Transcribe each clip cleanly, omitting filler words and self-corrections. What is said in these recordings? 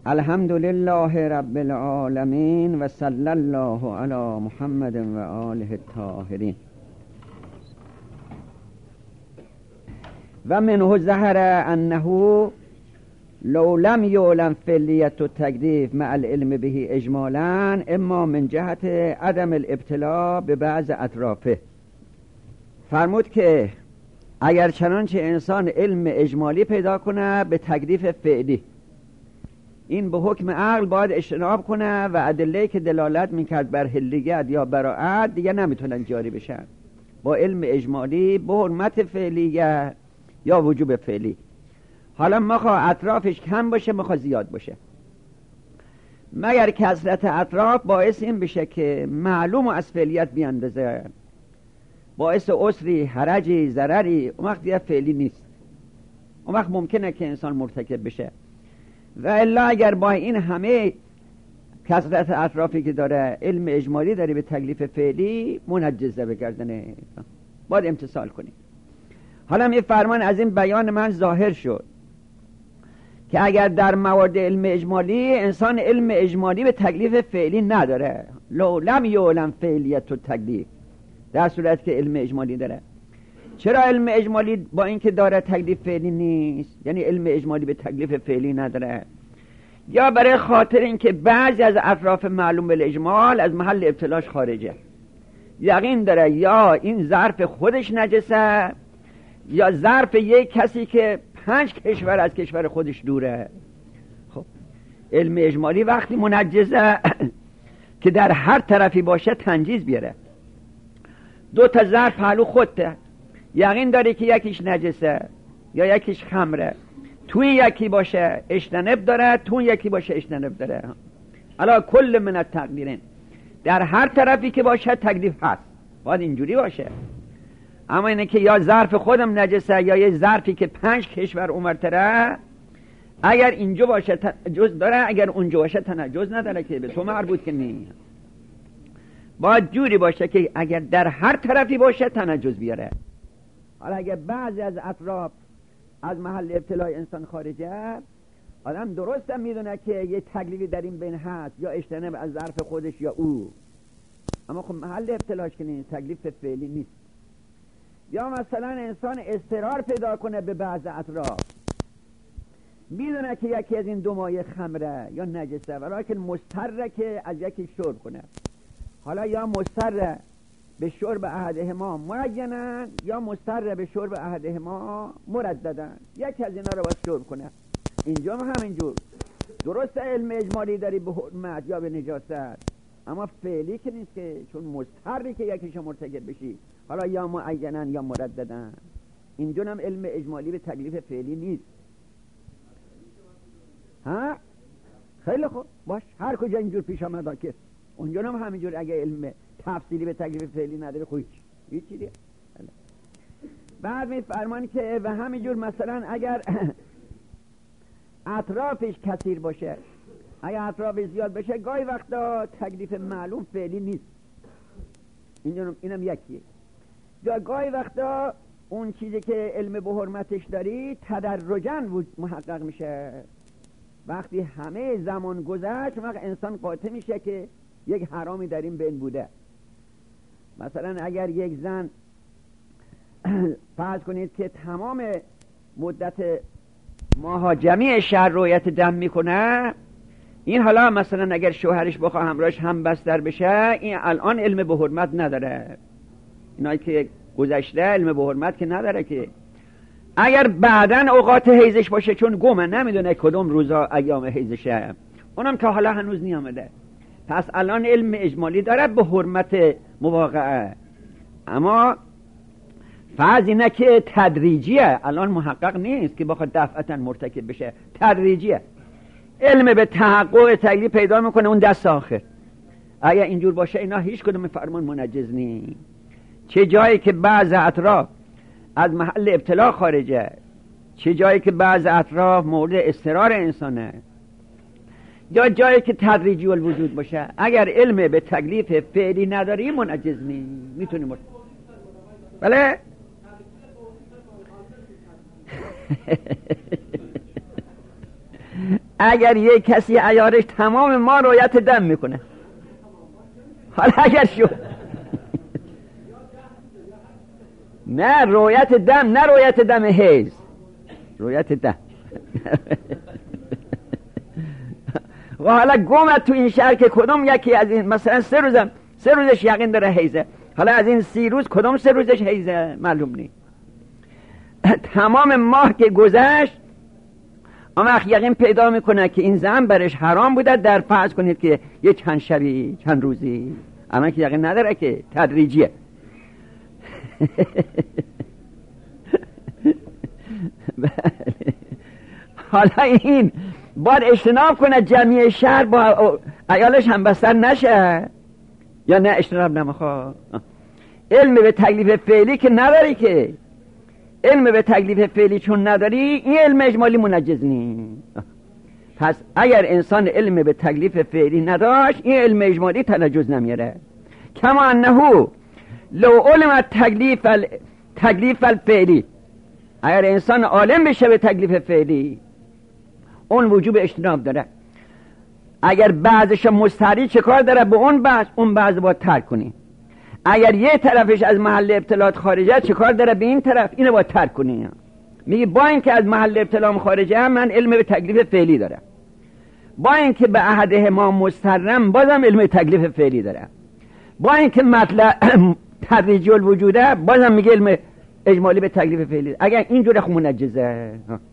الحمد لله رب العالمین و صلی الله علی محمد و آله الطاهرین. و منه ظهر انه لو لم یعلم فعلیت و تکلیف مع العلم به اجمالا اما من جهت عدم الابتلاء به بعض اطرافه. فرمود که اگر چنانچه انسان علم اجمالی پیدا کنه به تکلیف فعلی، این به حکم عقل باید اجتناب کنه و ادله‌ای که دلالت میکرد بر حلیت یا براءت دیگه نمیتونن جاری بشن با علم اجمالی به حرمت فعلیه یا وجوب فعلی. حالا مخواه اطرافش کم باشه مخواه زیاد باشه، مگر کثرت اطراف باعث این بشه که معلوم از فعلیت بیاندازه، باعث عسری، حرجی، ضرری، اون وقت دیگه فعلی نیست، اون وقت ممکنه که انسان مرتکب بشه. و الا اگر با این همه کثرت اطرافی که داره علم اجمالی داره به تکلیف فعلی منجزه بگردنه، باید امتثال کنی. حالا می فرمان از این بیان من ظاهر شد که اگر در موارد علم اجمالی انسان علم اجمالی به تکلیف فعلی نداره، لو لم یعلم فعلیت و تکلیف، در صورت که علم اجمالی داره. چرا علم اجمالی با اینکه داره تکلیف فعلی نیست، یعنی علم اجمالی به تکلیف فعلی نداره؟ یا برای خاطر اینکه بعضی از اطراف معلوم بالاجمال از محل ابتلاش خارجه، یقین داره یا این ظرف خودش نجسه یا ظرف یک کسی که 5 کشور از کشور خودش دوره. خب علم اجمالی وقتی منجزه که در هر طرفی باشه تنجیز بیاره. 2 تا ظرف پهلو خودته، یقین داره که یکیش نجسه یا یکیش خمره، توی یکی باشه اجتناب داره، توی یکی باشه اجتناب داره. علا کل من التقدیرین، در هر طرفی که باشه تکلیف هست، باید اینجوری باشه. اما اینه که یا ظرف خودم نجسه یا یه ظرفی که 5 کشور اونورتره، اگر اینجا باشه تنجس داره، اگر اونجا باشه تنجس نداره، که به تو مربوط که نیست. باید جوری باشه که اگر در هر طرفی باشه تنجس بیاره. حالا اگر بعضی از اطراف از محل ابتلای انسان خارجه، آدم درست هم میدونه که یه تکلیفی در این بین هست، یا اجتناب از ظرف خودش یا او، اما خب محل ابتلاش که نیست، تکلیف فعلی نیست. یا مثلا انسان اضطرار پیدا کنه به بعض اطراف، میدونه که یکی از این 2 مایه خمره یا نجسه، ولیکن مضطره که از یکی شرب کنه. حالا یا مضطره به شرب احدهما معینن یا مضطر به شرب احدهما مرددن، یکی از اینا رو باید شرب کنه. اینجا هم همینجور، درست علم اجمالی داری به حرمت یا به نجاست، اما فعلی که نیست، که چون مضطری که یکیشو مرتکب بشی. حالا یا معینن یا مرددن، اینجا هم علم اجمالی به تکلیف فعلی نیست. ها خیلی خوب باش، هر کجا اینجور پیش آمد که اونجا هم همینجور، اگه علم تفصیلی به تکلیف فعلی نداره خویش هیچی دیگه. بعد می فرمان که و همینجور مثلا اگر اطرافش کثیر باشه، اگر اطرافش زیاد بشه، گاهی وقتا تکلیف معلوم فعلی نیست، اینم یکیه. گاهی وقتا اون چیزی که علم به حرمتش داری تدرجاً محقق میشه. وقتی همه زمان گذشت وقت انسان قاطع میشه که یک حرامی در این بین بوده. مثلا اگر یک زن فرض کنید که تمام مدت ماها جمعی شهر رویت دم میکنه، این حالا مثلا اگر شوهرش بخواه همراهش هم بستر بشه، این الان علم به حرمت نداره. اینایی که گذشته علم به حرمت که نداره. که اگر بعدن اوقات حیزش باشه، چون گمه نمیدونه کدوم روزا ایام حیزشه، اونم که حالا هنوز نیامده، پس الان علم اجمالی داره به حرمت مواقعه، اما فرض اینه که تدریجیه، الان محقق نیست که بخواد دفعتا مرتکب بشه، تدریجیه. علم به تحقق تکلیف پیدا میکنه اون دست آخر. اگر اینجور باشه اینا هیچ کدوم فرمان منجز نیست. چه جایی که بعض اطراف از محل ابتلا خارجه، چه جایی که بعض اطراف مورد اضطرار انسانه، یا جایی که تدریجی الوجود باشه، اگر علم به تکلیف فعلی نداری منجز نیست، میتونی بله اگر یک کسی عیارش تمام ما رؤیت دم میکنه، حالا اگر شد نه رؤیت دم، نه رؤیت دم حیض، رؤیت دم و حالا گمت تو این شهر که کدوم یکی از این، مثلا 3 روزش یقین داره حیضه، حالا از این 30 روز کدوم 3 روزش حیضه معلوم نیست. تمام ماه که گذشت اما وقت یقین پیدا میکنه که این زن برش حرام بوده، در فرض کنید که یه چند شبی چند روزی، اما که یقین نداره که تدریجیه. حالا این باید اجتناب کنه جمعی شهر با عیالش هم بستر نشه، یا نه اجتناب نمیخواد. علم به تکلیف فعلی که نداری، که علم به تکلیف فعلی چون نداری این علم اجمالی منجز نیست. پس اگر انسان علم به تکلیف فعلی نداشت این علم اجمالی تنجز نمیاره. کما انه لو علم تکلیف الفعلی، اگر انسان عالم بشه به تکلیف فعلی اون وجوب اجتناب داره. اگر بعضش مستحری چه کار داره به اون بعض باید ترک کنی. اگر یه طرفش از محل ابتلاات خارجه چه کار داره به این طرف، اینو باید ترک کنی. میگه با اینکه از محل ابتلام خارجه من علم به تکلیف فعلی دارم، با اینکه به احده ما مستحرم بازم علم به تکلیف فعلی دارم، با اینکه مطلب تدریجی الوجوده بازم میگه علم اجمالی به تکلیف فعلی دارم. اگر اینجوره خب منجزه.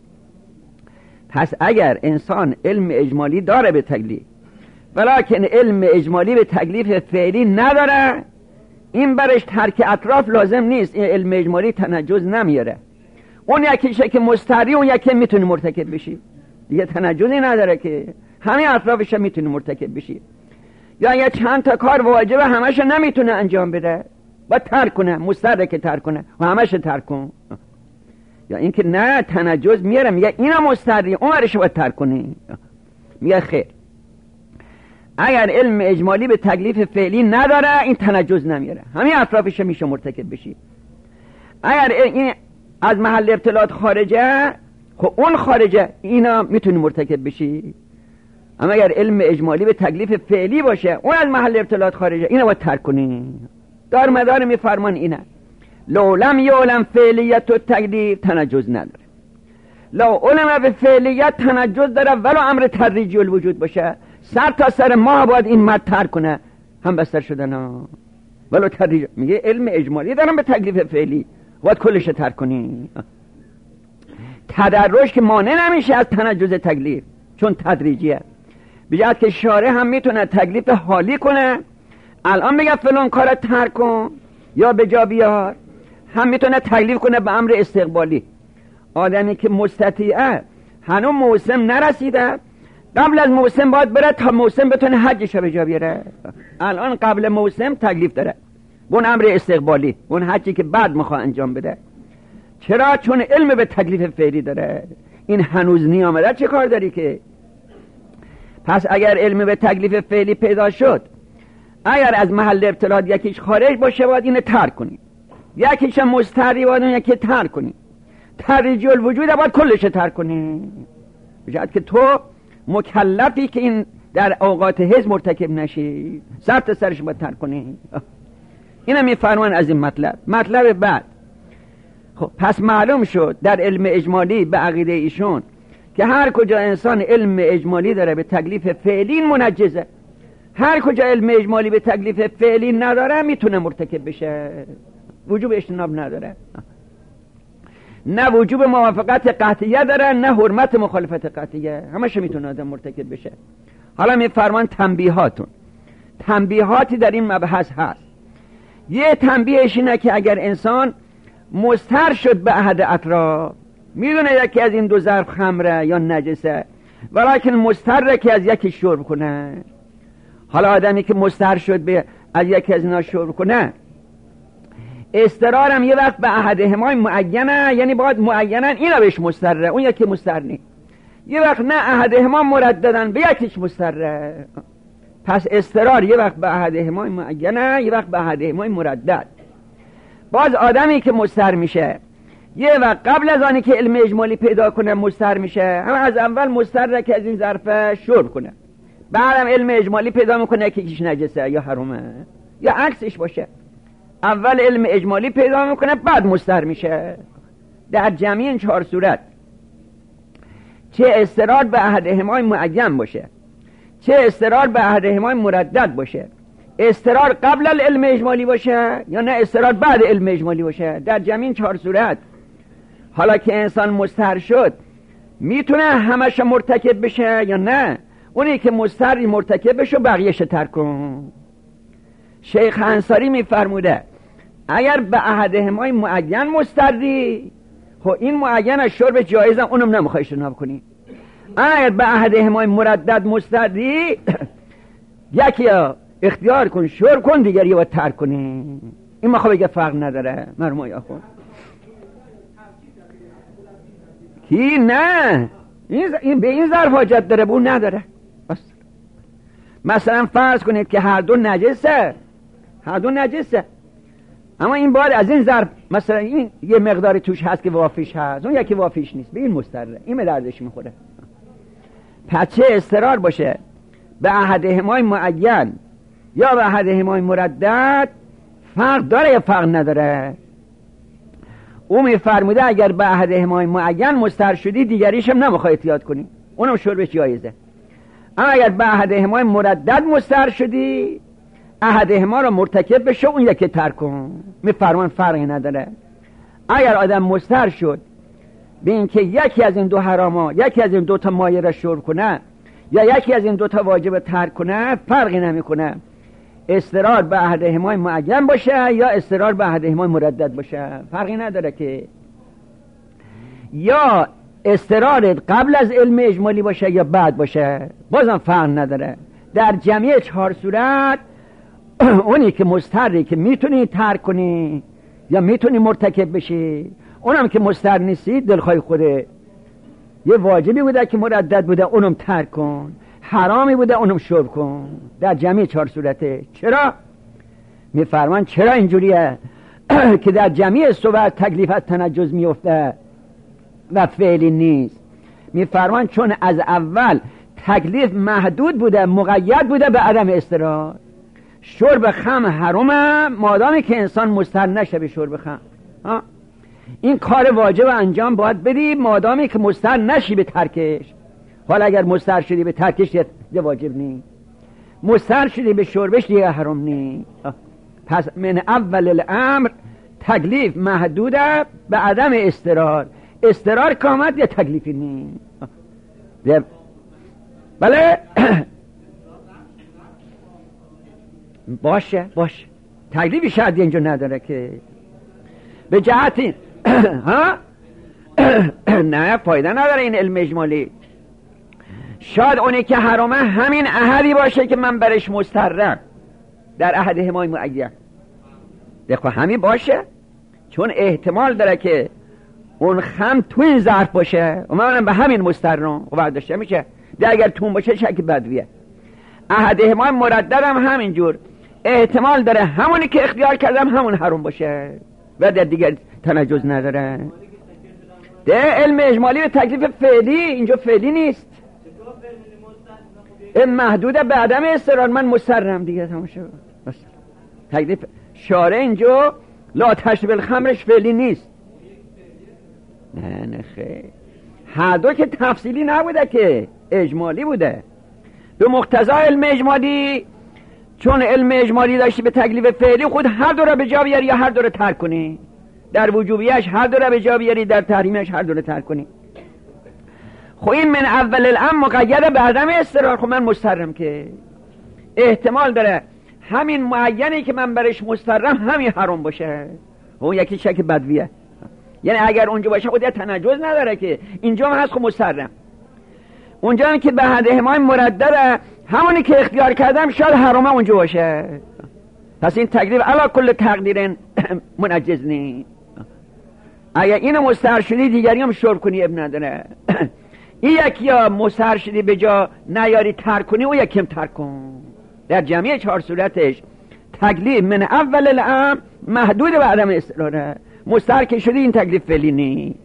پس اگر انسان علم اجمالی داره به تکلیف ولکن علم اجمالی به تکلیف فعلی نداره، این برش ترک اطراف لازم نیست، این علم اجمالی تنجز نمیاره. اون یکیشه که مستحری، اون یکی میتونه مرتکب بشی، دیگه تنجزی نداره که همه اطرافش میتونه مرتکب بشی. یا یه چند تا کار واجبه همش نمیتونه انجام بده و ترک کنه، مستحره که ترک کنه و همش ترک کن. یا اینکه نه تنجز میاره، میگه اینا مستحری اون ورش باید ترک کنی. میگه خیر، اگر علم اجمالی به تکلیف فعلی نداره این تنجز نمیاره، همه اطرافش میشه مرتکب بشی. اگر این از محل ابتلاات خارجه خب اون خارجه اینا میتونی مرتکب بشی. اما اگر علم اجمالی به تکلیف فعلی باشه اون از محل ابتلاات خارجه اینا باید ترک کنی. دار مدار میفرمان اینه لو لم یعلم فعلیت و تکلیف تنجز نداره. لو علم به فعلیت تنجز داره ولو امر تدریجی الوجود باشه، سر تا سر ماه باید این مرد ترک کنه، هم بستر شدن ها. ولو تدریج، میگه علم اجمالی دارم به تکلیف فعلی باید کلش ترک کنی. تدرج که مانع نمیشه از تنجز تکلیف چون تدریجیه. بجهت که شارع هم میتونه تکلیف حالی کنه، الان میگه فلان کار ترک کن یا به جا بیار، هم میتونه تکلیف کنه به امر استقبالی. آدمی که مستطیعه هنوز موسم نرسیده، قبل از موسم باید بره تا موسم بتونه حجش به جا بیاره. الان قبل موسم تکلیف داره، اون امر استقبالی، اون حجی که بعد میخواد انجام بده. چرا؟ چون علم به تکلیف فعلی داره. این هنوز نیامده چه کار داری که؟ پس اگر علم به تکلیف فعلی پیدا شد، اگر از محل ابتلاات یکیش خارج باشه باید اینو ترک کنی، یکیش مستحری باید یکی ترک کنی. تدریجی الوجود باید کلش ترک کنی. بجد که تو مکلفی که این در اوقات حیض مرتکب نشی، سر تا سرش باید ترک کنی. اینو میفرمان از این مطلب بعد. خب پس معلوم شد در علم اجمالی به عقیده ایشون که هر کجا انسان علم اجمالی داره به تکلیف فعلی منجزه، هر کجا علم اجمالی به تکلیف فعلی نداره میتونه مرتکب بشه، وجوب اجتناب نداره، نه وجوب موافقت قطعیه داره نه حرمت مخالفت قطعیه، همشه میتونه آدم مرتکب بشه. حالا میفرمان تنبیهاتی در این مبحث هست. یه تنبیهش اینه که اگر انسان مضطر شد به احد اطراف، میدونه یکی از این دو ظرف خمره یا نجسه ولیکن مضطره که از یکی شرب کنه، حالا آدمی که مضطر شد به از یکی از اینا شرب کنه، استرارم یه وقت به احدهما معینه، یعنی باید معینن اینا بهش مضطره اون یکی مضطر نیست، یه وقت نه احدهما مرددن به یکیش مضطره. پس استرار یه وقت به احدهما معینه یه وقت به احدهما مردد. باز آدمی که مضطر میشه یه وقت قبل از آنی که علم اجمالی پیدا کنه مستر میشه، هم از اول مستر را که از این ظرف شرب کنه، بعدم علم اجمالی پیدا میکنه که کیش نجسه یا حرامه یا عکسش باشه. اول علم اجمالی پیدا میکنه بعد مستر میشه. در جمعی این 4 صورت، چه استرار به احدهما معین باشه، چه استرار به احدهما مردد باشه، استرار قبل العلم اجمالی باشه یا نه استرار بعد علم اجمالی باشه، در جمعی این 4 صورت حالا که انسان مستر شد میتونه همش مرتکب بشه یا نه اونی که مستری مرتکب بشه بقیهش ترک کن. شیخ انصاری میفرموده اگر به احدهما معین مستری، خب این معین از شرب جایزم اونم نمیخوای اجتناب کنی. اگر به احدهما مردد مستری یکی اختیار کن شرب کن، دیگری باید ترک کنی. این مخواه بگه فرق نداره مرموی آخون کی نه این به این ظرف حاجت داره، بون نداره. مثلا فرض کنید که هر دو نجسه، اما این بار از این ظرف مثلا این یه مقداری توش هست که وافیش هست، اون یکی وافیش نیست، به این مستره، این به دردش میخوره. پس چه استرار باشه به احدهما معین یا به احدهما مردد فرق داره یا فرق نداره؟ او میفرموده اگر به احدهما معین مستر شدی دیگریش هم نمیخوای احتیاط کنی، اونم شربش جایزه. اما اگر به احدهما مردد مستر شدی احدهما را مرتکب بشو، اون یکی ترک کن. میفرمان فرقی نداره. اگر آدم مستر شد به این که یکی از این دو حراما، یکی از این 2 تا مایه را شرب کنه یا یکی از این 2 تا واجب ترک کنه، فرقی نمیکنه استرار به احدهما معین باشه یا استرار به احدهما مردد باشه، فرقی نداره که یا استرار قبل از علم اجمالی باشه یا بعد باشه، بازم فرق نداره. در جمعی 4 صورت اونی که مستری که میتونی ترک کنی یا میتونی مرتکب بشی، اونم که مستر نیستی دلخواه خوده یه واجبی بوده که مردد بوده اونم ترک کن، حرامی بوده اونم شرب کن. در جمعی 4 صورته. چرا؟ میفرمان چرا اینجوریه که در جمعی صورت تکلیفت تنجز میفته و فعلی نیست. میفرمان چون از اول تکلیف محدود بوده، مقید بوده به عدم استرار. شرب خمر حرامه مادامی که انسان مستر نشه به شرب خمر. این کار واجب انجام باید بدی مادامی که مستر نشی به ترکش. حالا اگر مستر شدی به ترکش یه واجب نی، مستر شدی به شربش دیگه حرام نی. پس من اول الامر تکلیف محدوده به عدم استرار. استرار کامت یا تکلیفی نی. بله باشه تکلیفی شاید اینجا نداره که به جهتی ها نه فایده نداره این علم اجمالی. شاید اونی که حرامه همین احدی باشه که من برش مسترم در احدهما معین، دقیقا همین باشه، چون احتمال داره که اون خم تو این ظرف باشه و منم به همین مسترم و برداشته میشه. ده اگر تون باشه شک بدویه. احدهما مرددم همینجور احتمال داره همونی که اختیار کردم همون حرام باشه و در دیگر تنجز نداره. ده علم اجمالی به تکلیف فعلی، اینجا فعلی نیست، این محدوده به عدم استرار. من مسترم دیگه تمام شد. تکلیف شارع اینجا لا تشرب الخمرش فعلی نیست. نه خیر، هر دو که تفصیلی نبوده که اجمالی بوده. به مقتضا علم اجمالی، چون علم اجمالی داشتی به تکلیف فعلی، خود هر دو را به جا بیاری یا هر دو را ترک کنی. در وجوبیش هر دو را به جا بیاری، در تحریمش هر دو را ترک کنی. خب این من اول الامر مقیده به عدم استرار. خب من مسترم که احتمال داره همین معینی که من برش مسترم همین حرام باشه. اون یکی شک بدویه، یعنی اگر اونجا باشه خود تنجز نداره که اینجا هم هست. خب مسترم اونجا هم که به احدهما مردده همونی که اختیار کردم شاید حرامه اونجا باشه. پس این تکلیف علا کل تقدیر منجز نی. اگر اینو مستر شدی دیگری هم شرب کنی ابن نداره. این یکی ها مستر شدی به جا نیاری ترک کنی، او یکی هم ترک کن. در جمعی 4 صورتش تکلیف من اول الامر محدود به عدم استراره. مستحر که شدی این تکلیف فعلی نی.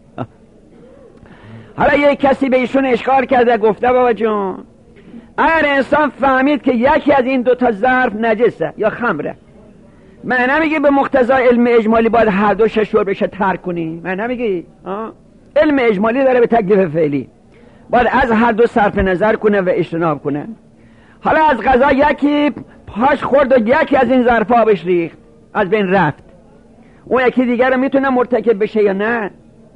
حالا یک کسی به ایشون اشکال کرده، گفته بابا جون اگر انسان فهمید که یکی از این دوتا ظرف نجسه یا خمره، من نمیگی به مقتضا علم اجمالی باید هر دو شور بشه ترک کنی؟ من نمیگی علم اجمالی داره به تکلیف فعلی باید از هر دو صرف نظر کنه و اجتناب کنه. حالا از قضا یکی پاش خورد و یکی از این ظرف آبش ریخت، از بین رفت، اون یکی دیگر رو میتونه مرتکب بشه یا نه؟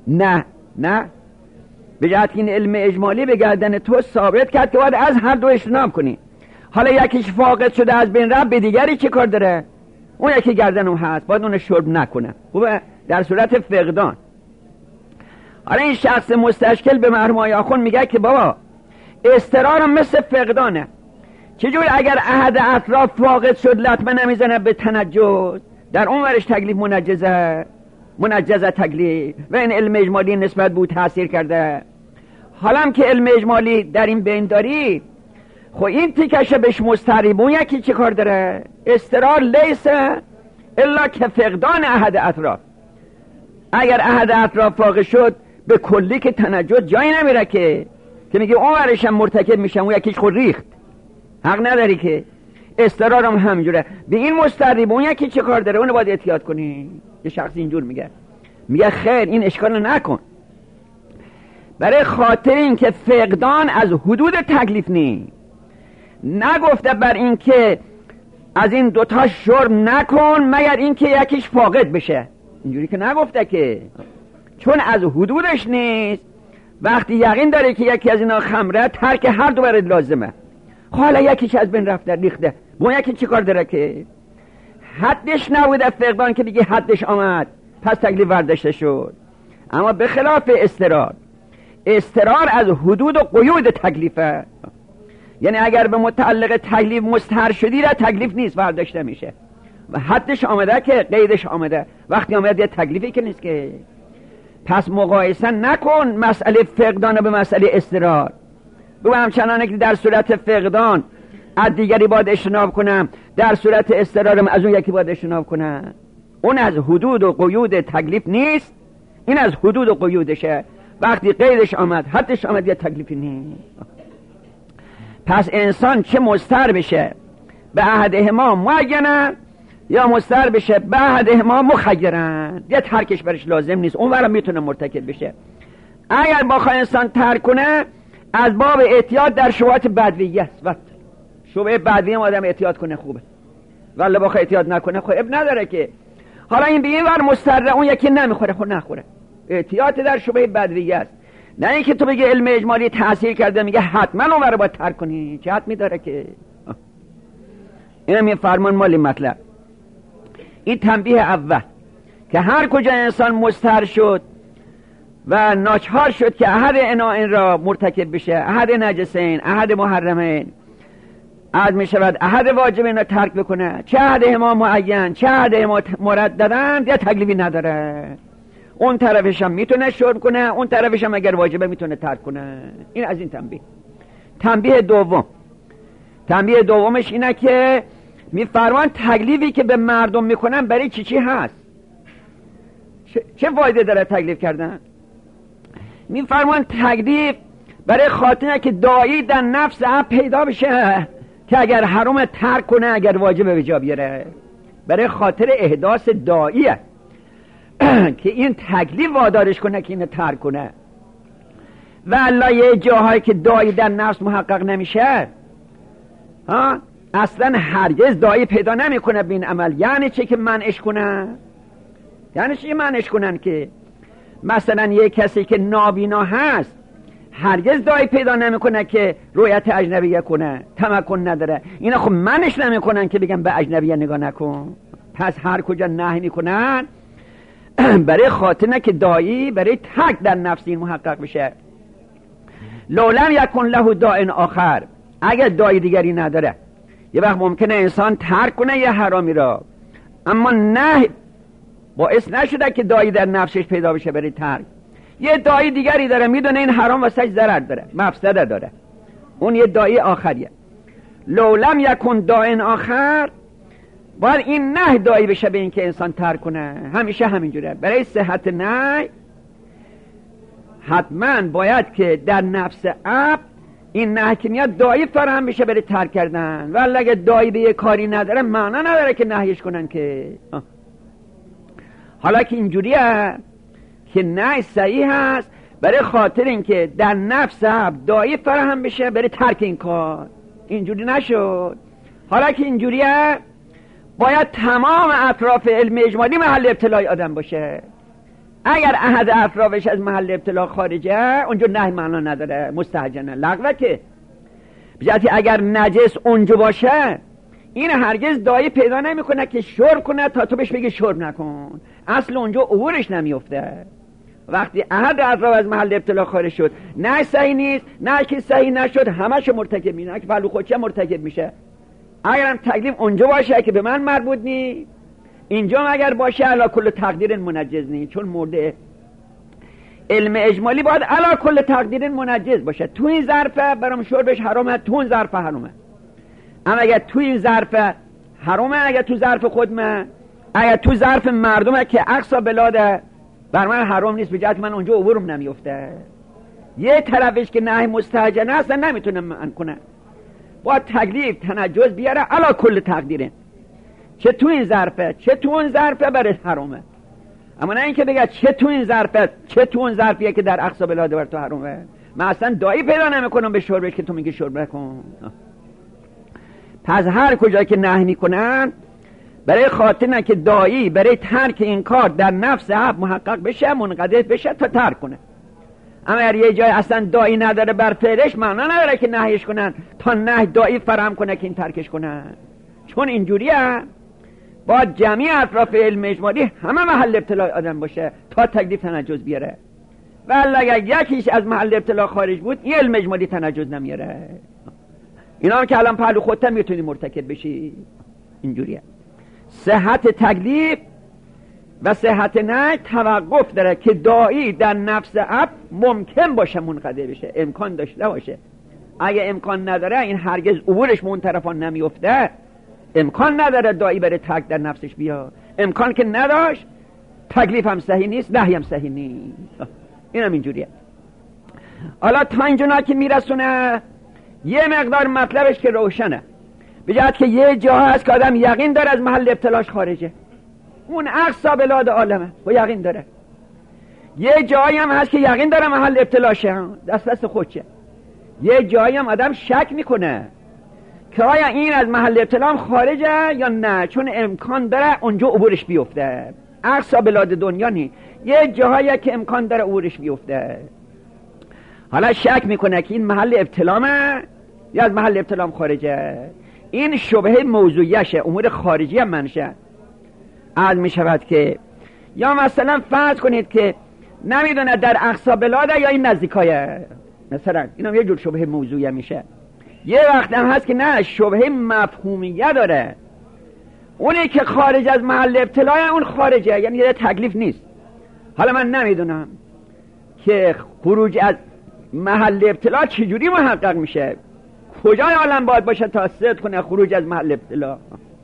نه به جهت این علم اجمالی به گردن تو ثابت کرد که باید از هر دو اجتناب کنی. حالا یکیش فاقد شده از بین رفت، به دیگری چه کار داره؟ اون یکی گردن اون هست، باید اون شرب نکنه. خوبه؟ در صورت فقدان. حالا این شخص مستشکل به مرحوم آقای آخوند میگه که بابا اضطرار مثل فقدانه، چجور اگر احد اطراف فاقد شد لطمه نمیزنه به تنجس، در اون ورش تکلیف منجزه تکلیف و این علم اجمالی نسبت بود تأثیر کرده. حالا هم که علم اجمالی در این بین داری، خب این تیکشه بهش مستریب، اون یکی چه کار داره؟ استرار لیسه الا که فقدان احد اطراف. اگر احد اطراف فاقد شد به کلی که تنجس جایی نمیره که میگه اون ورش هم مرتکب میشه، اون یکیش خود ریخت، حق نداری که. استرار هم همینجوره، به این مستریب اون یکی چه کار داره؟ اونو باید احتیاط کنی. یه شخص اینجور میگه خیر این اشکال نکن، برای خاطر این که فقدان از حدود تکلیف نی، نگفته بر این که از این دوتا شرب نکن مگر این که یکیش فاقد بشه، اینجوری که نگفته که، چون از حدودش نیست. وقتی یقین داره که یکی از اینا خمره، ترک هر دو برد لازمه. حالا یکیش از بین رفته ریخته، با یکی چی کار داره که حدش نبوده فقدان که دیگه حدش آمد پس تکلیف برداشته شد. اما به خلاف استرار از حدود و قیود تکلیفه، یعنی اگر به متعلق تکلیف مستحر شدی را تکلیف نیست برداشته میشه و حدش آمده که قیدش آمده، وقتی آمده یه تکلیفی که نیست که. پس مقایسه نکن مسئله فقدان به مسئله استرار. بگو همچنانه که در صورت فقدان از دیگری باید اجتناب کنم، در صورت استرارم از اون یکی باید اجتناب کنم. اون از حدود و قیود تکلیف نیست، این از حدود و قیودشه. وقتی قیدش آمد حدش آمد یه تکلیفی نیست. پس انسان چه مستر بشه به احدهما معینن یا مستر بشه به احدهما مخیرن، یه ترکش برش لازم نیست، اون ورم میتونه مرتکب بشه. اگر بخواه انسان ترک کنه از باب احتیاط در شبهات بدویه است، شبه بدویه آدم احتیاط کنه خوبه، ولی بخواه احتیاط نکنه خب اب نداره که. حالا این به این ور مستره، اون یکی نمیخوره خب نخوره. احتیاط در شبه بدویه است، نه اینکه تو بگی علم اجمالی تأثیر کرده میگه حتما اون ور باید ترک کنی، چه حتمی داره که. اینم این فرمان مالی مطلب. این تنبیه اول که هر کجا انسان مستر شد و ناچار شد که احد عناء را مرتکب بشه، احد نجسین، احد محرمین، عد می شود احد واجبین را ترک بکنه، چه احد ما معین چه احد ما مرددن، یا تکلیفی نداره. اون طرفش هم میتونه شرب کنه، اون طرفش هم اگر واجبه میتونه ترک کنه. این از این تنبیه. تنبیه دومش اینه که میفرمان تکلیفی که به مردم میکنن برای چی هست، چه فایده داره تکلیف کردن؟ میفرمان تکلیف برای خاطر که داعی در نفس عبد پیدا بشه که اگر حرام ترک کنه اگر واجب به جا بیاره، برای خاطر احداث داعیه که این تکلیف وادارش کنه که اینو ترک کنه. و الله یه جاهایی که داعی در نفس محقق نمیشه اصلا هرگز داعی پیدا نمیکنه به این عمل. یعنی چه که منعش کنن؟ یعنی چی منعش کنن؟ که مثلا یه کسی که نابینا هست هرگز داعی پیدا نمیکنه که رویت اجنبیه کنه، تمکن نداره، اینا خب منش نمیکنن که بگن به اجنبیه نگاه نکن. پس هر کجا نهی میکنن برای خاطر که داعی برای تک در نفس این محقق بشه. لولم یکن له داعی آخر، اگر داعی دیگری نداره یه وقت ممکنه انسان ترک کنه یه حرامی را، اما نه باعث نشده که داعی در نفسش پیدا بشه برای ترک. یه داعی دیگری داره میدونه این حرام واسش ضرر داره، مفسده داره، اون یه داعی آخریه. لولم یکن داعی آخر باید این نهی دایی بشه به این که انسان ترک کنه. همیشه همینجوره. برای صحت نهی حتما باید که در نفس عبد این نهی که میاد دایی فراهم بشه برای ترک کردن. ولی اگه دایی به یه کاری نداره معنا نداره که نهیش کنن که. حالا که اینجوریه که نهی صحیح هست برای خاطر اینکه در نفس عبد دایی فراهم بشه برای ترک این کار. اینجوری نشد. حالا که اینجوریه باید تمام اطراف علم اجمالی محل ابتلای آدم باشه. اگر احد اطرافش از محل ابتلا خارجه اونجا نهی معنا نداره، مستهجنه، لغوه. که بجاتی اگر نجس اونجا باشه این هرگز دایی پیدا نمیکنه که شرب کنه تا تو بهش بگی شرب نکن. اصل اونجا عبورش نمیفته. وقتی احد اطراف از محل ابتلا خارج شد نه صحیح نیست، نه که صحیح نشد، همش مرتکب میشه. که فعل خودشه مرتکب میشه. اگرم تکلیف اونجا باشه که به من مربوط نیست، اینجا اگر باشه علا کل تقدیر منجز نیست. چون مورد علم اجمالی باید علا کل تقدیر منجز باشه. تو این ظرفه برام شربش حرامه، تو این ظرف حرامه. اما اگر تو این ظرف حرامه، اگر تو ظرف خودمه، اگر تو ظرف مردمه که اقصا بلاده بر من حرام نیست، به جهت من اونجا عبورم نمیفته. یه طرفش که نهی مستهجن هست نمیتونه من کنه. با تکلیف تنجز بیاره علا کل تقدیره، چه تو این ظرفه چه تو اون ظرفه برای حرامه. اما نه اینکه بگه چه تو این ظرفه چه تو اون ظرفیه که در اقصا بلاده بر تو حرامه. من اصلا دایی پیدا نمیکنم به شربش که تو میگی شرب نکن. پس هر کجا که نهی میکنن برای خاطر نه که دایی برای ترک این کار در نفس عبد محقق بشه، منقطع بشه تا ترک کنه. اما اگر یه جای اصلا دایی نداره بر فعلش معنا نداره که نهیش کنن تا نه دایی فراهم کنه که این ترکش کنن. چون اینجوریه باید جمعی اطراف علم اجمالی همه محل ابتلا آدم باشه تا تکلیف تنجز بیاره. ولی اگر یکیش از محل ابتلا خارج بود این علم اجمالی تنجز نمیاره. اینا هم که الان پهلو خودت میتونی مرتکب بشی. اینجوریه. صحت تکلیف و صحت نه توقف داره که دایی در نفس عبد ممکن باشه منقطع بشه، امکان داشته باشه. اگه امکان نداره این هرگز عبورش اون طرفان نمیفته. امکان نداره دایی بره تک در نفسش بیا. امکان که نداشت تکلیف هم صحیح نیست، نهی هم صحیح نیست. این هم اینجوریه. حالا تا اینجا که میرسونه یه مقدار مطلبش که روشنه، به جهت که یه جا هست که آدم یقین داره از محل ابتلاش خارجه، اون اقصا بلاد عالمه و یقین داره. یه جایی هم هست که یقین داره محل ابتلاشه، دست خودشه. یه جایی هم آدم شک میکنه که آیا این از محل ابتلام خارجه یا نه، چون امکان داره اونجا عبورش بیفته. اقصا بلاد دنیا نی، یه جایی که امکان داره عبورش بیفته. حالا شک میکنه که این محل ابتلامه یا از محل ابتلام خارجه. این شبهه موضوعیشه، امور خارجی هم منشه. عرض میشود که یا مثلا فرض کنید که نمیدونه در اقصا بلاده یا این نزدیکایه، مثلا اینم یه جور شبهه موضوعیه میشه. یه وقت هم هست که نه، شبهه مفهومیه داره. اونی که خارج از محل ابتلای اون خارجه، یعنی یه تکلیف نیست. حالا من نمیدونم که خروج از محل ابتلا چجوری محقق میشه، کجای عالم باید باشه تا صدق کنه خروج از محل ابتلا.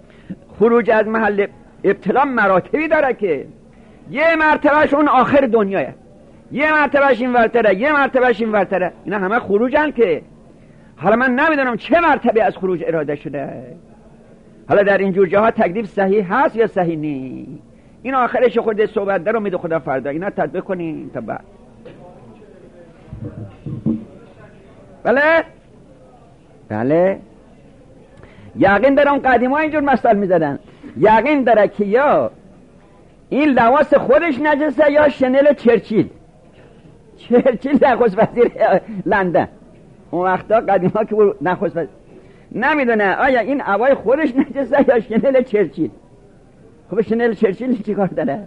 خروج از محل ابتلا مراتبی داره که یه مرتبهش اون آخر دنیاه، یه مرتبهش این ورتره، یه مرتبهش این ورتره. اینا همه خروجن که حالا من نمیدونم چه مرتبه از خروج اراده شده. حالا در این جور جاها تکلیف صحیح هست یا صحیح نیست. این آخرش خود صحبت در امید خدا فردا اینا تطبیق کنین تا بعد. بله یقین دارم قدیما اینجور مثال میزدن. یقین داره که یا این لباس خودش نجسه یا شنل چرچیل نخست وزیر لندن اون وقتا قدیما که نخست وزیر نمیدونه آیا این عبای خودش نجسه یا شنل چرچیل. خب شنل چرچیل چی کار داره؟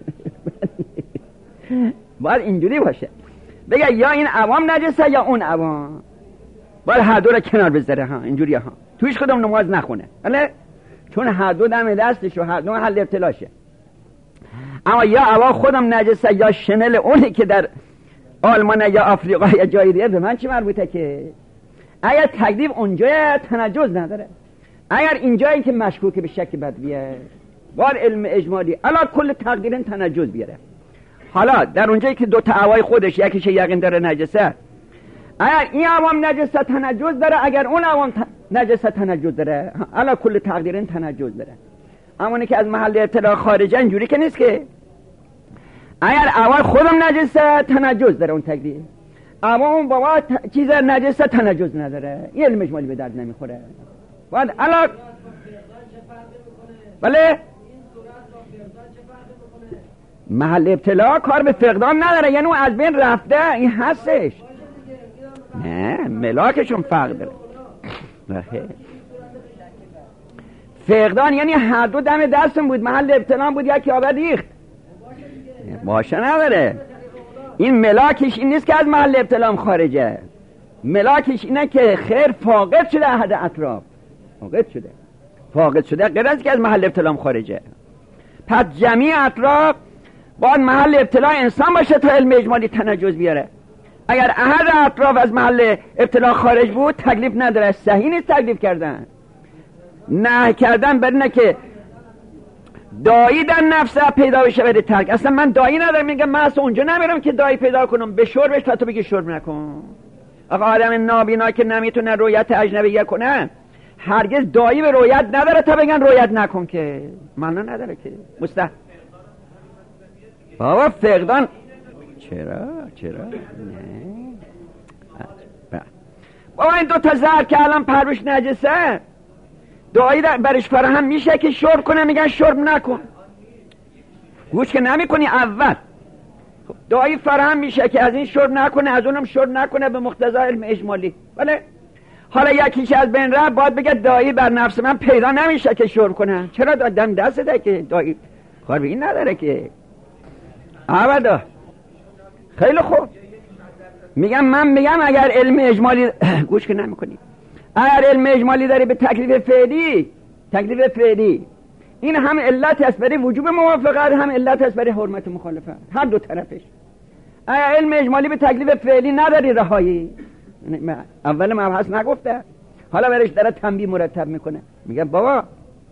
باید اینجوری باشه بگه یا این عوام نجسه یا اون عوام، باید هر دو را کنار بذاره. ها اینجوری ها تویش خودم نماز نخونه، بله، چون هر دو دم دستش و هر دو حل ابتلاشه. اما یا عوا خودم نجسه یا شنل اونی که در آلمان یا آفریقا یا جای دیگه، به من چی مربوطه؟ که اگر تکلیف اونجا تنجز نداره. اگر اینجایی که مشکوک به شک بدویه بار علم اجمالی علا کل تقدیر تنجز بیاره. حالا در اونجایی که دو تا اوای خودش یکیش یقین داره نجسه، اگر این عوام نجست تنجز داره، اگر اون عوام نجست تنجز داره، علا کل تقدیر تنجز داره. اما که از محل ابتلا خارجه اینجوری که نیست که اگر اول خودم نجسه تنجز داره اون تقدیر، اما اون بابا چیز نجسه تنجز نداره، این علم اجمالی به درد نمیخوره. باید علا بله محل ابتلا کار به فقدان نداره، یعنی اون از بین رفته، این هستش. نه ملاکشون فرق داره. فقدان یعنی هر دو دم دستم بود، محل ابتلا بود، یکی آبد ریخت باشه نداره. این ملاکش این نیست که از محل ابتلا خارجه، ملاکش اینه که خیر فاقد شده احد اطراف، فاقد شده غیر از که از محل ابتلا خارجه. پس جمیع اطراف باید محل ابتلا انسان باشه تا علم اجمالی تنجز بیاره. اگر احد اطراف از محل ابتلا خارج بود تکلیف نداره، صحیح نیست تکلیف کردن. نه کردن برینه که دایی در نفسه پیدا بشه بره ترک. اصلا من دایی ندارم، میگم من اصلا اونجا نمیرم که دایی پیدا کنم، به شربش تا تو بگی شرب نکن. آقا آدم نابینا که نمیتونه رویت اجنبیه کنه هرگز دایی به رویت نداره تا بگن رویت نکن، که معنا نداره که بابا فقدان. چرا نه بابا این دو تا زهر که الان پروش نجسه دایی برش فراهم میشه که شرب کنه، میگن شرب نکن، گوش که نمی کنی اول دایی فراهم میشه که از این شرب نکنه از اونم شرب نکنه به مقتضا علم اجمالی. بله حالا یکیش از بین رفت باید بگه دایی بر نفس من پیدا نمیشه که شرب کنه. چرا دادم دسته که دایی کار به این نداره که ابدا. خیلی خوب من میگم اگر علم اجمالی گوش که نمی کنی، اگر علم اجمالی داری به تکلیف فعلی این هم علت است برای وجوب موافقت، هم علت است برای حرمت مخالفت، هر دو طرفش. اگر علم اجمالی به تکلیف فعلی نداری رهایی، اول مبحث نگفته، حالا برش داره تنبیه مرتب میکنه، میگه بابا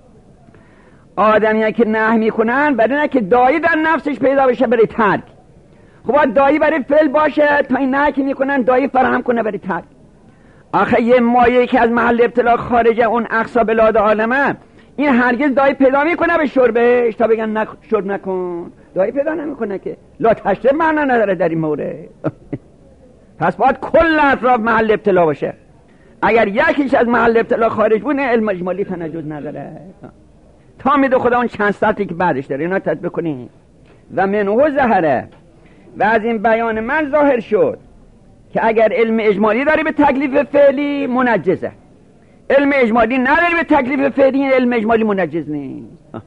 آدمی که نهی میکنن برای نه که دایی در نفسش پیدا بشه برای ترک. خب دایی برای فعل باشه تا این نهی که میکنن دایی فراهم کنه برای ترک. آخه یه مایه که از محل ابتلا خارجه اون اقصا بلاد عالمه، این هرگز دایی پیدا میکنه به شربش تا بگن شرب نکن، دایی پیدا نمیکنه که لا تشریف معنا نداره در این مورد. پس باید کل اطراف محل ابتلا باشه. اگر یکیش از محل ابتلا خارج بود علم اجمالی تنجز نداره. تا میده خدا اون چند سطحی که بعدش داره اینا تطبیق کنی. و منه ظهره، و از این بیان من ظاهر شد که اگر علم اجمالی داری به تکلیف فعلی منجزه، علم اجمالی نداری به تکلیف فعلی علم اجمالی منجز نیست.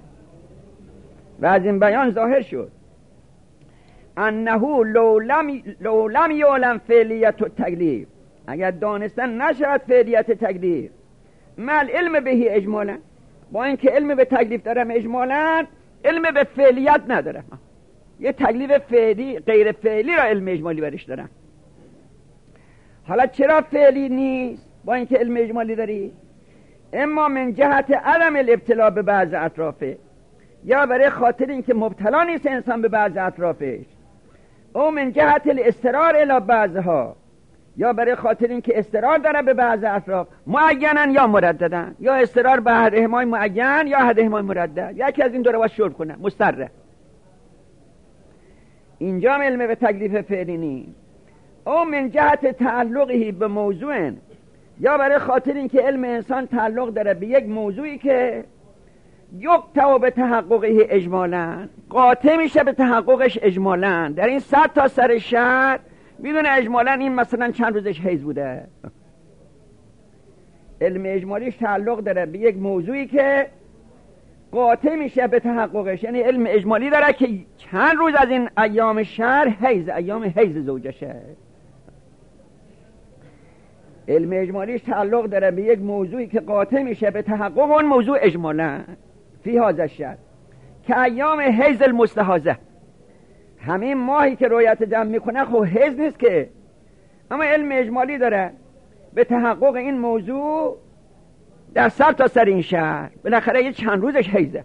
و از این بیان ظاهر شد انه لو لم یعلم فعلیت التکلیف، اگر دانستن نشود فعلیت تکلیف مال علم بهی اجمالا، با اینکه علم به تکلیف دارم اجمالا علم به فعلیت ندارم، یه تکلیف فعلی غیر فعلی را علم اجمالی برش دارم. حالا چرا فعلی نیست با اینکه علم اجمالی داری؟ اما من جهت عدم الابتلا به بعض اطرافه، یا برای خاطر اینکه مبتلا نیست انسان به بعض اطرافش، او من جهت الاضطرار الی بعضها، یا برای خاطر اینکه اضطرار داره به بعض اطراف معینن یا مرددن، یا اضطرار به احدهما معین یا احدهما مردد، یکی از این دو رو باید شرب کنه مستره. اینجا علم به تکلیف فعلی نیست. او من جهت تعلقی به موضوع، یا برای خاطر اینکه علم انسان تعلق داره به یک موضوعی که یقطع به تحققه اجمالا، قاطع میشه به تحققش اجمالا. در این 100 تا سر شهر میدونه اجمالا این مثلا چند روزش حیض بوده. علم اجمالیش تعلق داره به یک موضوعی که قاطع میشه به تحققش، یعنی علم اجمالی داره که چند روز از این ایام شهر حیض، ایام حیض زوجشه. علم اجمالیش تعلق داره به یک موضوعی که قاطع میشه به تحقق اون موضوع اجمالا فی هذا الشهر که ایام حیض المستحاضه. همین ماهی که رویت جمع میکنه خب حیض نیست که، اما علم اجمالی داره به تحقق این موضوع در سر تا سر این شهر بالاخره یه چند روزش حیزه.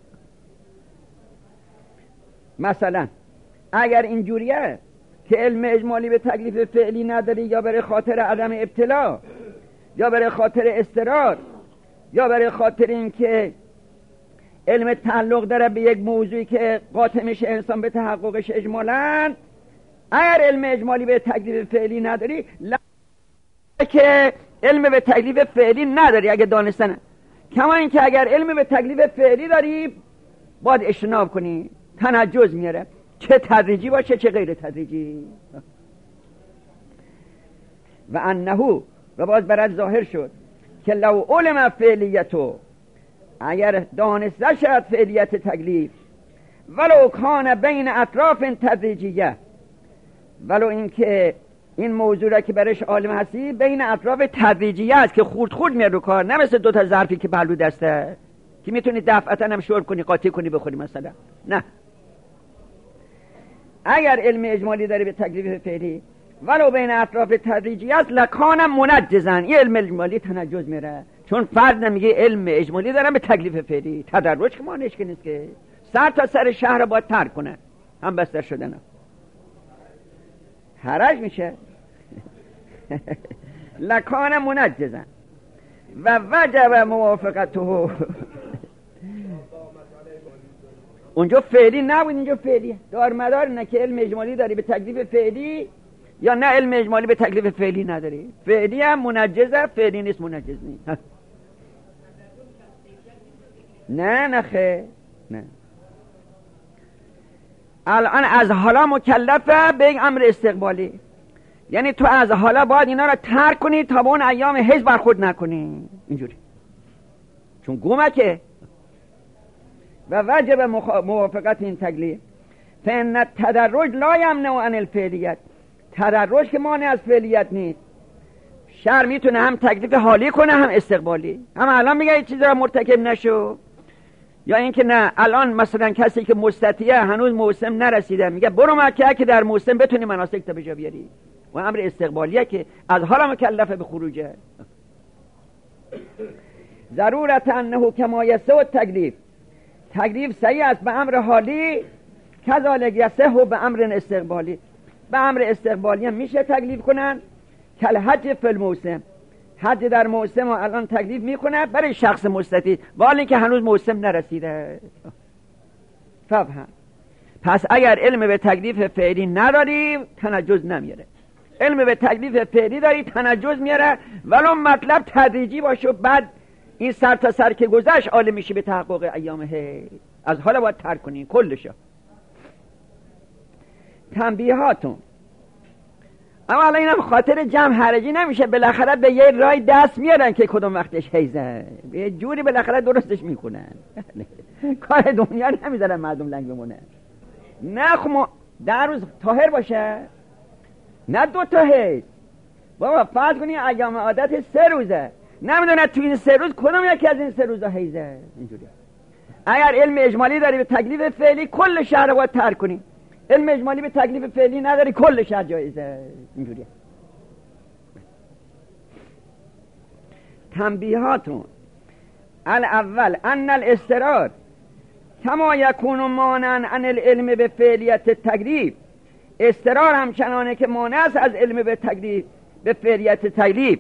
مثلا اگر اینجوریه که علم اجمالی به تکلیف فعلی نداری، یا برای خاطر عدم ابتلا، یا برای خاطر استرار، یا برای خاطر این که علم تعلق داره به یک موضوعی که قاطع میشه انسان به تحققش اجمالاً، اگر علم اجمالی به تکلیف فعلی نداری، که علم به تکلیف فعلی نداری اگه دانستنه. کما این که اگر علم به تکلیف فعلی داری باید اجتناب کنی، تنجز میاره، چه تدریجی باشه چه غیر تدریجی. و انهو، و باز برات ظاهر شد که لو علم فعلیتو، اگر دانسته شد فعلیت تکلیف، ولو کان بین اطراف تدریجیه، ولو این که این موضوع را که برش عالم هستی بین اطراف تدریجیه است که خورد خورد میاد رو کار، نه مثل دوتا ظرفی که پهلو دسته که میتونی دفعتا هم شرب کنی قاطی کنی بخوری مثلا. نه، اگر علم اجمالی داره به تکلیف فعلی ولو بین اطراف تدریجیه است، لکان منجزن، این علم اجمالی تنجز میره، چون فرد نمیگه علم اجمالی دارن به تکلیف فعلی. تدرج که مانعش که نیست که سر تا سر شهر باید ترک کنه، هم بستر شدن حرج میشه. لکان منجزن و وجب موافقته. اونجا فعلی نبود، اینجا فعلیه. دار مدار نه که علم اجمالی داری به تکلیف فعلی یا نه علم اجمالی به تکلیف فعلی نداری. فعلی هم منجزه، فعلی نیست منجز نیست. نه خیر، نه. الان از حالا مکلفه به یک امر استقبالی، یعنی تو از حالا باید اینا رو ترک کنی تا به اون ایام حیض برخورد نکنی، اینجوری، چون گمکه. و وجب موافقت این تکلیف. فإن التدرج لا یمنع عن الفعلیت، تدرج که مانع از فعلیت نیست. شرع میتونه هم تکلیف حالی کنه هم استقبالی. هم الان میگه این چیزا مرتکب نشو، یا اینکه نه الان مثلا کسی که مستطیعه هنوز موسم نرسیده میگه برو مکه که در موسم بتونی مناسک تا به جا بیاری. و امر استقبالیه که از حالا مکلفه به خروجه. ضرورت انه کما یسع تکلیف، تکلیف صحیح است به امر حالی، کذالک یصح به امر استقبالی. به امر استقبالی هم میشه تکلیف کنن، کل حج فی الموسم، حج در موسم و الان تکلیف میکنه برای شخص مستطیع ولی که هنوز موسم نرسیده. فهم. پس اگر علم به تکلیف فعلی نداری تنجز نمیاره، علم به تکلیف فعلی داری تنجز میاره، ولو مطلب تدریجی باشه و بعد این سر تا سر که گذشت عالم میشه به تحقق ایام حیض. از حالا باید ترک کنین کلشو. تنبیهاتون، اما الان اینم خاطر جمع حرجی نمیشه، بالاخره به یه رای دست میارن که کدوم وقتش حیضه، یه جوری بالاخره درستش میکنن. کار دنیا نمیذارن مردم لنگ بمونه. نه خب در روز طاهر باشه، نه 2 تا حیض. بابا فرض کنی ایام عادت 3 روزه، نمیدونه تو این 3 روز کدوم یکی از این 3 روزا حیضه. اینجوری اگر علم اجمالی داری به تکلیف فعلی کل شهر رو باید ترک کنی، علم اجمالی به تکلیف فعلی نداری کل شهر جایزه. اینجوریه. تنبیهاتون الاول ان الاضطرار کما یکون مانعا عن العلم به فعلیت تکلیف، اضطرار همچنانه که مانع است از علم به تکلیف به فعلیت تکلیف،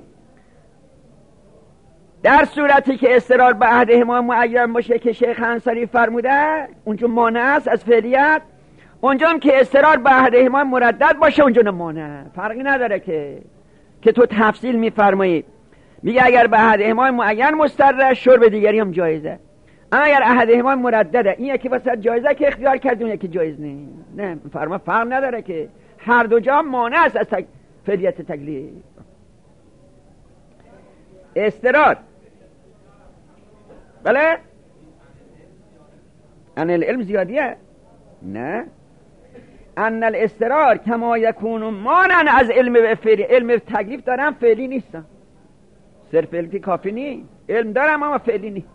در صورتی که اضطرار به عهد امام معین باشه که شیخ انصاری فرموده اونجا مانع است از فعلیت، اونجا هم که اضطرار به عهد امام مردد باشه اونجا نمانه. فرقی نداره که تو تفصیل میفرمایی، میگه اگر به عهد امام معین مستره شرب دیگری هم جایزه، اما اگر عهد امام مردده این یکی واسه جایزه که اختیار کرد اون یکی جایز نیست. نه فرما فرق نداره که هر دو جا مانع است از فعلیت تکلیف. اضطرار بله ان العلم زیادیه، نه ان الاضطرار کما یکون مانعا از علم به فعلی، علم تکلیف دارم فعلی نیستم، صرف علم که کافی نیست، علم دارم اما فعلی نیست.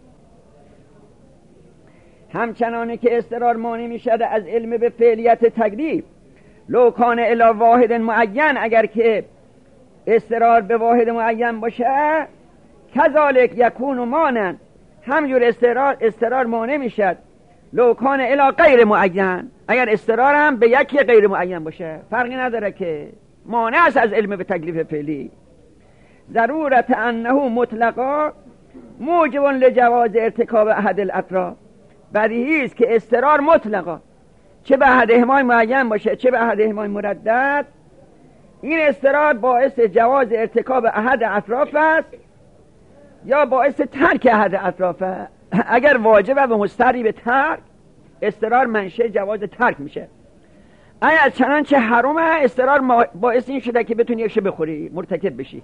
همچنانه که اضطرار مانع می شده از علم به فعلیت تکلیف لو کان الی واحد معین، اگر که اضطرار به واحد معین باشه کذالک یکون مانن، همجور استرار مانع میشد لو کان الی غیر معین، اگر استرارم به یکی غیر معین باشه فرقی نداره که مانع است از علم به تکلیف فعلی. ضرورت انه مطلقا موجب لجواز ارتکاب احد الاطراف، بدیهی است که استرار مطلقا چه به احدهما معین باشه چه به احدهما مردد، این استرار باعث جواز ارتکاب احد اطراف است یا باعث ترک احد اطراف است. اگر واجب و مستری به ترک، استرار منشأ جواز ترک میشه. اگر چنانچه حرامه، استرار باعث این شده که بتونی یکشه بخوری، مرتکب بشی.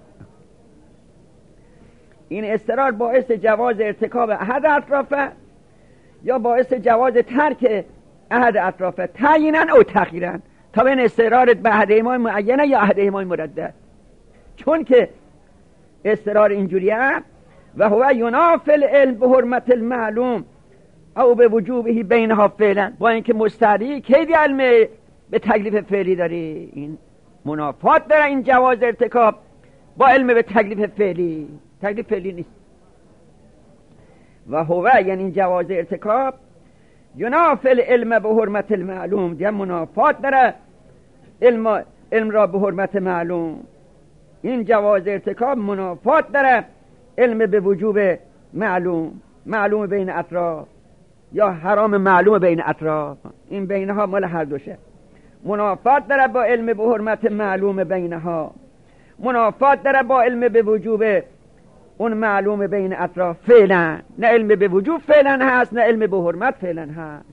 این استرار باعث جواز ارتکاب احد اطرافه یا باعث جواز ترک احد اطرافه، تعیینا او تخییرا، تا بین استرارت به احدهما معینه یا احدهما مردد. چون که استرار اینجوریه و هو ینافی العلم به حرمت المعلوم او به وجوبه بینها فعلا، با اینکه مستری کی علم به تکلیف فعلی داری، این منافات داره این جواز ارتکاب با علم به تکلیف فعلی، تکلیف فعلی نیست. و هو یعنی این جواز ارتکاب ینافی العلم به حرمت المعلوم، دیگه منافات داره علم را به حرمت معلوم. این جواز ارتکاب منافات داره علم به وجوب معلوم بین اطراف یا حرام معلوم بین اطراف، این بینها مال هر دوشه. منافات داره با علم به حرمت معلوم بینها، منافات داره با علم به وجوب اون معلوم بین اطراف فعلا، نه علم به وجوب فعلا هست نه علم به حرمت فعلا هست.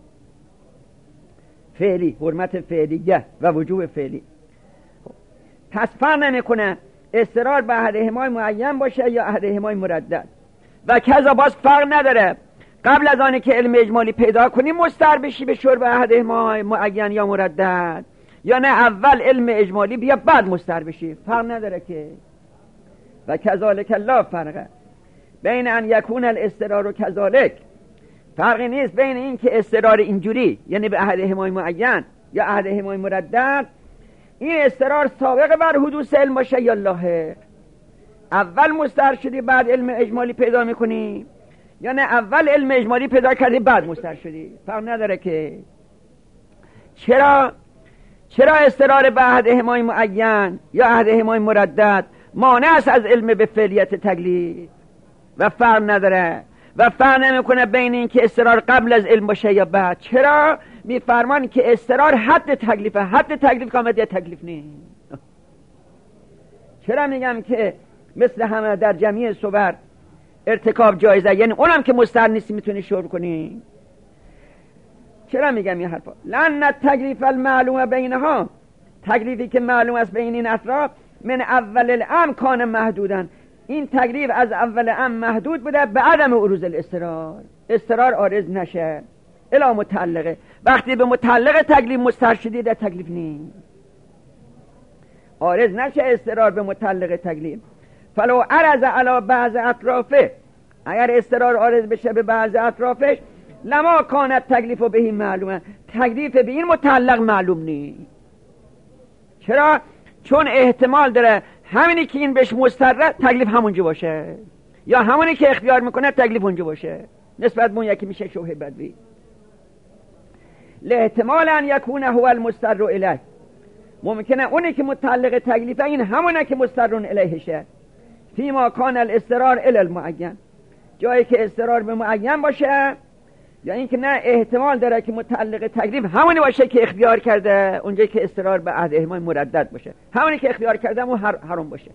فعلی، حرمت فعلیه و وجوب فعلی. پس فرق نمیکنه استرار به احدهما معین باشه یا احدهما مردد. و کذا باز فرق نداره قبل از آنی که علم اجمالی پیدا کنی مستر بشی به شرب احدهما معین یا مردد، یا نه اول علم اجمالی بیا بعد مستر بشی، فرق نداره که. و کذالک لا فرقه بین ان یکون الاسترار و کذالک، فرقی نیست بین این که استرار اینجوری یعنی به احدهما معین یا احدهما مردد، این استرار سابقه بر حدوث علم باشه یا لاحق. اول مستر شدی بعد علم اجمالی پیدا میکنی، یا نه اول علم اجمالی پیدا کردی بعد مستر شدی، فرق نداره که. چرا استرار به احدهما معین یا احدهما مردد مانع است از علم به فعلیت تکلیف و فرق نداره و فرق نمیکنه بین این که استرار قبل از علم باشه یا بعد. چرا؟ میفرمان که استرار حد تکلیفه، حد تکلیف کامل یا تکلیف نیست. چرا میگم که مثل همه در جمعی صور ارتکاب جایزه، یعنی اونم که مستر نیستی میتونی شروع کنی. چرا میگم این حرفا؟ لأن التکلیف المعلوم بینها، تکلیفی که معلوم است بین این اطراف من اول الامر کان محدودن، این تکلیف از اول امر محدود بوده به عدم عروض استرار عارض نشه الا متعلقه. وقتی به متعلق تکلیف مستر شدی در تکلیف نیست، عارض نشه استرار به متعلق تکلیف. فلو عرض علی بعض اطرافه، اگر استرار عارض بشه به بعض اطرافش لما کانت تکلیف و بهی معلومه، تکلیف به این متعلق معلوم نیست. چرا؟ چون احتمال داره همینی که این بهش مستره تکلیف همونجا باشه، یا همونی که اختیار میکنه تکلیف اونجا باشه، نسبت به اون یکی میشه شبهه بدوی. لاحتمال ان یکون هو المستر الیه، ممکنه اونی که متعلق تکلیفه این همونه که مسترون الیهشه. فیما کان الاسترار الی المعین، جایی که استرار به معین باشه، یا این که نه احتمال داره که متعلق تکلیف همونی باشه که اختیار کرده، اونجایی که استرار به احدهما مردد باشه، همونی که اختیار کرده اون حرام باشه.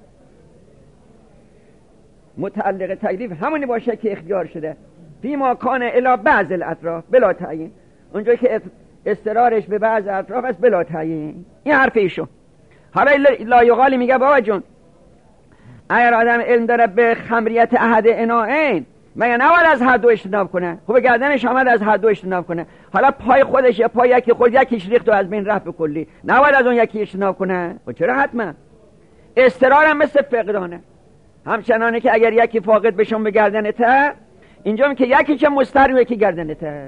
متعلق تکلیف همونی باشه که اختیار شده. فیما کان الی بعض الاطراف بلا تعیین، اونجایی که استرارش به بعض اطراف است بلا تعیین. این حرف ایشون. حالا لایقالی میگه بابا جون، اگر آدم علم داره به خمریت احد اناین مگه نباید از هر دو اجتناب کنه؟ خب گردنش آمد از هر دو اجتناب کنه. حالا پای خودش یا پای یکی خود یکیش ریخت و از بین رفت به کلی، نباید از اون یکی اجتناب کنه؟ خب چرا؟ حتما استرار هم مثل فقدانه، همچنانه که اگر یکی فاقد بشون به گردنته، اینجا که یکی چه مستر و یکی گردنته.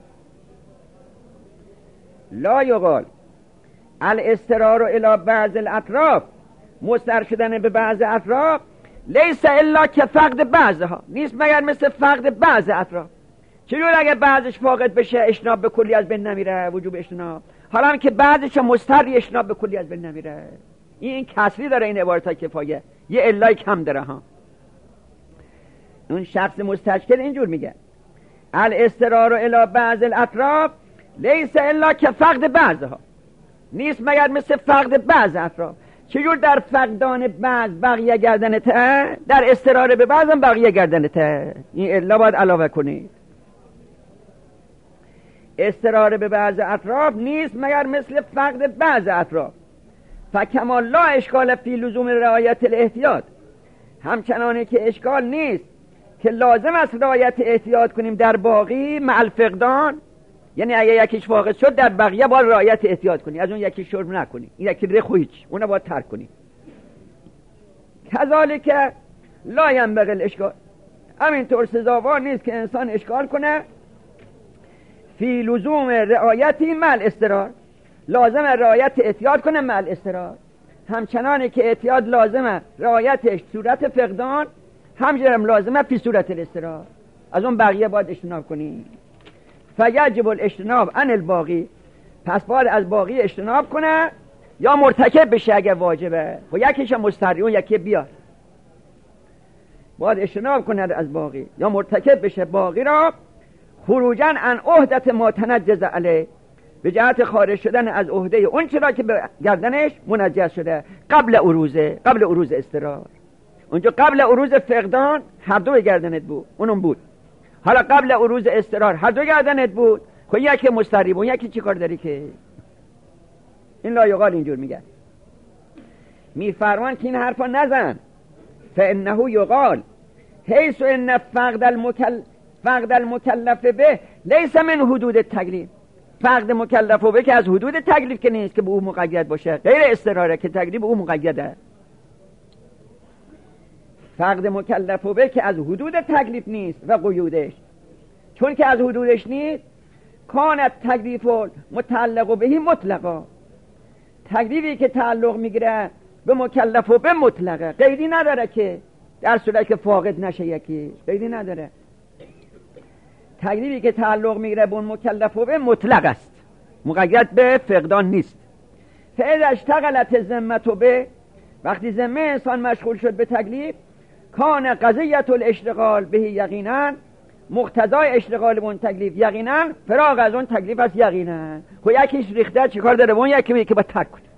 لا یقال الاسترار الی بعض الاطراف، مستر شدن به بعض اطراف لیس الا که فقد بعضها، نیست مگر مثل فقد بعض اطراف. چجور اگه بعضش فاقد بشه اجتناب به کلی از بین نمیره، وجوب اجتناب، حالا هم که بعضش مستری اجتناب به کلی از بین نمیره. این کسری داره این عبارت ها کفایه، یه علای کم داره ها. اون شخص مستشکل اینجور میگه الاضطرار الی بعض الاطراف لیس الا که فقد بعضها، نیست مگر مثل فقد بعض اطراف. چجور در فقدان بعض بقیه گردنته، در اضطرار به بعض هم بقیه گردنته. این الا باید علاوه کنید. اضطرار به بعض اطراف نیست مگر مثل فقد بعض اطراف. فکما لا اشکال فی لزوم رعایت الاحتیاط، همچنانه که اشکال نیست که لازم است رعایت احتیاط کنیم در باقی مع الفقدان، یعنی اگه یکیش فاقد شد در بقیه باید رعایت احتیاط کنی، از اون یکی شرب نکنی، این یکی رخ هیچ اون باید ترک کنی. کذالک لا ینبغی الاشکال، همینطور سزاوار نیست که انسان اشکال کنه فی لزوم رعایتی مع الاضطرار، لازم رعایت احتیاط کنه مع الاضطرار، همچنانه که احتیاط لازمه رعایتش صورت فقدان، همچنان لازمه فی صورت الاضطرار، از اون بقیه باید اجتناب کنی. فیجب الاجتناب عن الباقی، پس باید از باقی اجتناب کنه یا مرتکب بشه اگه واجبه، و یکیش مستحب اون یکی بیار، باید اجتناب کنه از باقی یا مرتکب بشه باقی را، خروجاً عن عهدت ما تنجز علیه، به جهت خارج شدن از عهده اون چرا که به گردنش منجز شده قبل عروض اضطرار. اونجا قبل عروض فقدان هر دو گردنت بود، اونم بود، حالا قبل عروض اضطرار هر دو گردنت بود، خب یکی مستریب اون یکی چی کار داری که این لایقال اینجور میگه. میفرمان که این حرفا نزن، فانه یقال حیث ان فقد المکلف به لیس من حدود التکلیف، فقد مکلف به که از حدود تکلیف که نیست که به او مقید باشه، غیر اضطراره که تکلیف به او مقیده. فقد مکلف به که از حدود تکلیف نیست و قیودش، چون که از حدودش نیست کانت تکلیف متعلق بهی مطلقا، تکلیفی که تعلق میگیره به مکلف و به مطلقه، قیدی نداره که در صورت که فاقد نشه یکی، قیدی نداره. تکلیفی که تعلق میگیره به مکلف و به مطلق است، مقید به فقدان نیست. فاذا اشتغلت ذمه به، وقتی ذمه انسان مشغول شد به تکلیف، کان قضیت الاشتغال به یقینا، مقتضای اشتغال به اون تکلیف یقینا فراغ از اون تکلیف است یقینا. خب یکیش ریخته چیکار داره اون یکی میگه که با ترک کنه.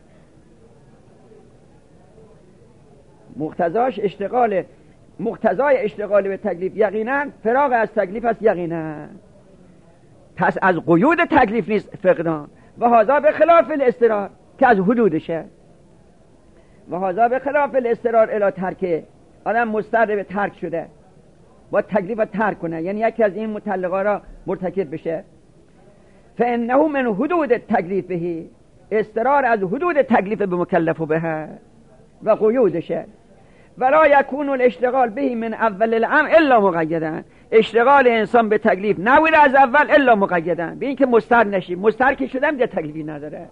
مقتضای اشتغال به تکلیف یقینا فراغ از تکلیف است یقینا، پس از قیود تکلیف نیست فقدان. و هذا به خلاف الاضطرار که از حدودشه، و هذا به خلاف الاضطرار الی ترکه، آدم مضطر به ترک شده با تکلیف ترک کنه، یعنی یکی از این مطلقا را مرتکب بشه. فانه من حدود التکلیف به، اضطرار از حدود تکلیف به مکلف به و قیودشه. ولا یکون الاشتغال به من اول الامر الا مقیدا، اشتغال انسان به تکلیف نبوده از اول الا مقیدا، به این که مضطر نشی، مضطر که شدم دیگه تکلیفی نداره.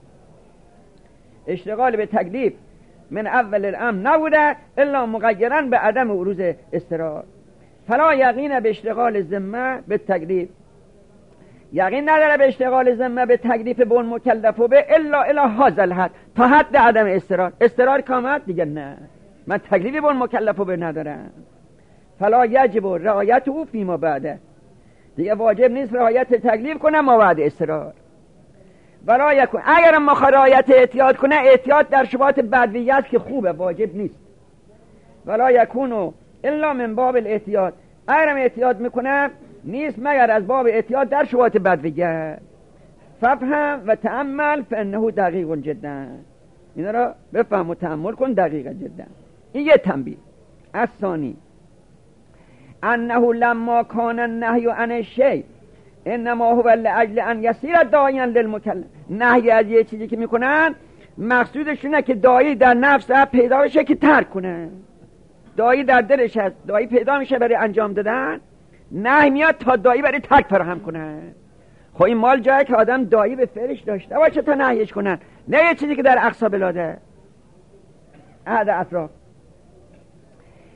اشتغال به تکلیف من اول الامر نبوده الا مقیدا به عدم عروض اضطرار. فلا یقین به اشتغال ذمه به تکلیف، یقین نداره به اشتغال ذمه به تکلیف به اون مکلف به الا الی هذا الحد، تا حد عدم اضطرار کامت دیگه نه، من تکلیفی به اون مکلف به ندارم. فلا یجب رعایت او فیما بعده، دیگه واجب نیست رعایت تکلیف کنه ما بعد اضطرار. ولا یکون، اگر ما رعایت احتیاط کنه، احتیاط در شبهات بدویت که خوبه واجب نیست. ولا یکونو الا من باب الاحتیاط، اگرم احتیاط میکنه نیست مگر از باب احتیاط در شبهات بدویت. ففهم و تأمل فانه دقیق جدا، اینا را بفهم و تأمل کن، دقیق جدا. این یه تنبیه. الثانی انه لما کان النهی عن الشیء انما هو لاجل ان یصیر داعیا للمکلف، نهی از یه چیزی که میکنن مقصودشونه که داعی در نفس پیدا بشه که ترک کنه، داعی در دلش هست، داعی پیدا میشه برای انجام دادن، نهی میاد تا داعی برای ترک فراهم کنه. خب این مال جایی که آدم داعی به فعلش داشته باشه تا نهیش کنن، نه یه چیزی که در اقصا بلاده احد اطراف.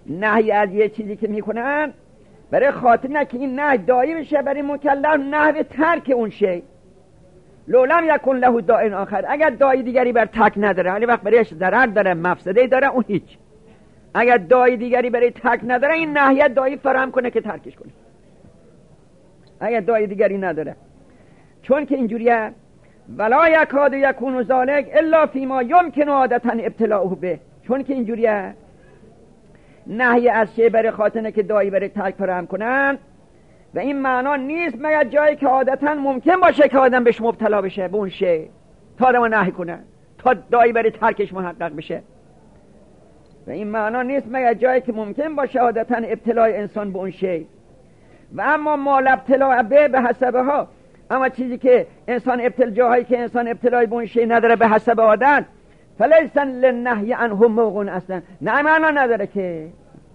نهی از یه چیزی که میکنن برای خاطر نه که این نهی دایی بشه برای مکلف نحو ترک اون شی. لولم یکن له داء آخر، اگر دایی دیگری بر ترک نداره، ولی وقت برایش ضرر داره مفسده داره اون هیچ. اگر دایی دیگری برای ترک نداره این نهی دایی فراهم کنه که ترکش کنه، اگر دایی دیگری نداره. چون که اینجوریه ولا یکاد یکون ذالک الا فیما یمکن عادتا ابتلاؤه به، چون که اینجوریه نهی از شی برای خاطر که دایی برای ترک فراهم کنن و این معنا نیست مگر جایی که عادتا ممکن باشه که آدم بهش مبتلا بشه به اون شی تا آدم نهی کنه تا دایی برای ترکش محقق بشه. و این معنا نیست مگر جایی که ممکن باشه عادتا ابتلای انسان به اون شی. و اما ما ابتلا به حسبه ها، اما چیزی که انسان جاهایی که انسان ابتلای به اون شی نداره به حسب عادت فلیسن للنهی عنه موقع اصلا، نه معنا نداره که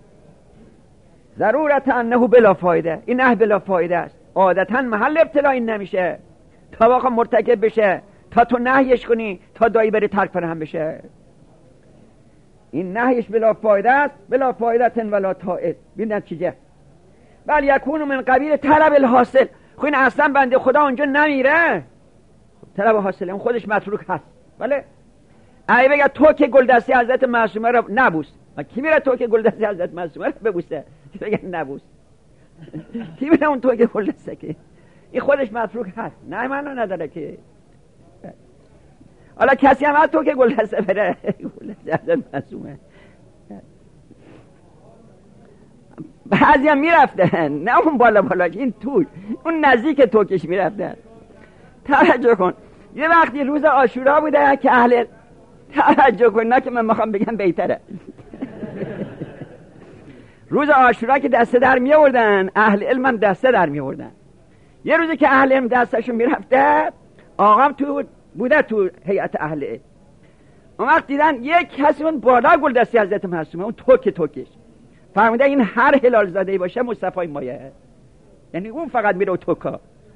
ضرورت انه بلا فایده، این نه بلا فایده است. عادتا محل ابتلا این نمیشه تا واقعا مرتکب بشه، تا تو نهیش کنی تا دایی بری ترک فراهم بشه. این نهیش بلا فایده است، بلا فایدتن ولا طائد. ببین نتیجه بل یکون من قبیل طلب الحاصل. خب این اصلا بنده خدا اونجا نمیره، طلب حاصل اون خودش متروک هست. بله ای بگه تو که گلدستی حضرت معصومه رو نبوس، کی میره تو که گلدستی حضرت معصومه رو ببوسه؟ بگه نبوس. کی میره اون تو که گلدسته که این خودش متروک هست، نه معنا نداره که. حالا کسی هم تو که گلدسته بره گلدستی حضرت معصومه، بعضی هم میرفتن نه اون بالا این تو اون نزدیک توکش میرفتن. توجه کن یه وقتی روز عاشورا بوده که اهل توجه کن، نه که من میخوام بگم بهتره روز عاشورا که دسته در می آوردن اهل علم هم دسته در می آوردن. یه روزی که اهل علم دستشون میرفته آقام تو بوده تو هیئت اهل علم، اون وقت دیدن یک کسی اون بالا گلدستی حضرت معصومه اون توکش فهمیده این هر هلال زاده باشه مصطفی مایه، یعنی اون فقط میره توکا.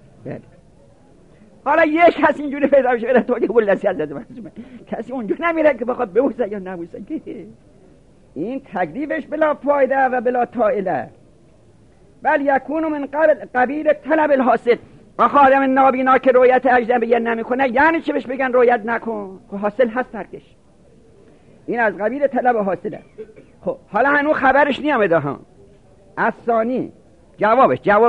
حالا یک کسی اینجوری پیدا بشه بره توک گلدستی حضرت معصومه، کسی اونجا نمیره که بخواد ببوسه یا نبوسه که این تکلیفش بلا فایده و بلا طائله. بل یکون من قبیل طلب الحاصل. و خادم نابینا که رویت اجنبی نمیکنه یعنی چه بهش بگن رویت نکن که حاصل هست ترکش، این از قبیل طلب حاصله. خب حالا هنو خبرش نیامده ها. الثانی جوابش جواب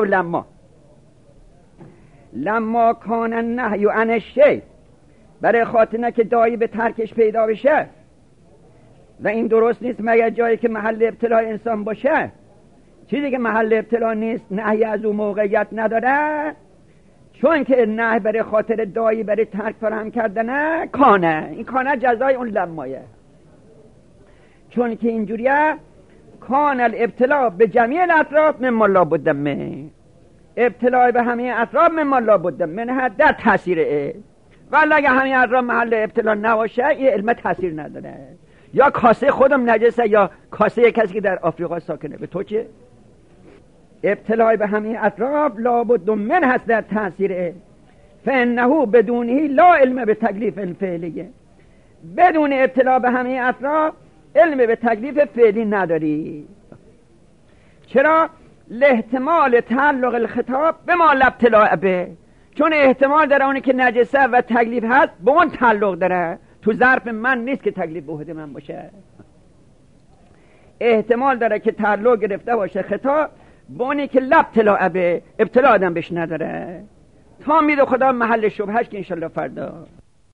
لما کان النهی عن الشیء، برای خاطر که دایی به ترکش پیدا بشه و این درست نیست مگر جایی که محل ابتلا انسان باشه. چیزی که محل ابتلا نیست نهی از اون موقعیت نداره، چون که نهی برای خاطر دایی برای ترک فراهم کردنه کانه، این کانه جزای اون لمایه. چون که اینجوریه کان الابتلا به جمیع الاطراف مما لا بد منه، ابتلا به همه اطراف مما لا بد منه در تاثیر علم. ولی اگه همه اطراف محل ابتلا نباشه این علم تاثیر نداره. یا کاسه خودم نجسه یا کاسه کسی که در آفریقا ساکنه، به تو چه؟ ابتلا به همه اطراف لا بد من هست در تاثیر علم. فانه بدونه لا علم به تکلیف فعلیه، بدون ابتلا به همه اطراف علم به تکلیف فعلی نداری. چرا؟ لاحتمال تعلق الخطاب به ما ابتلا به، چون احتمال داره اونی که نجسه و تکلیف هست به اون تعلق داره، تو ظرف من نیست که تکلیف به عهده من باشه. احتمال داره که تعلق گرفته باشه خطاب به اونی که ابتلا به، ابتلا آدم بهش نداره. تا میده خدا محل شبهش که انشالله فردا